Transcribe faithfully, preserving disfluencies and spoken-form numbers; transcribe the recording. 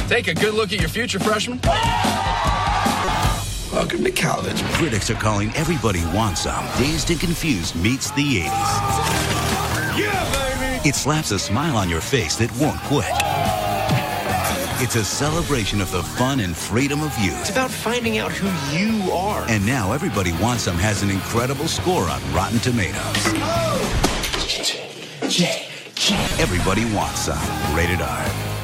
Take a good look at your future, freshman. Welcome to college. Critics are calling Everybody Wants Some Dazed and Confused meets the eighties. Yeah, baby! It slaps a smile on your face that won't quit. It's a celebration of the fun and freedom of youth. It's about finding out who you are. And now Everybody Wants Some has an incredible score on Rotten Tomatoes. Oh. J, J, J. Everybody Wants Some. Rated R.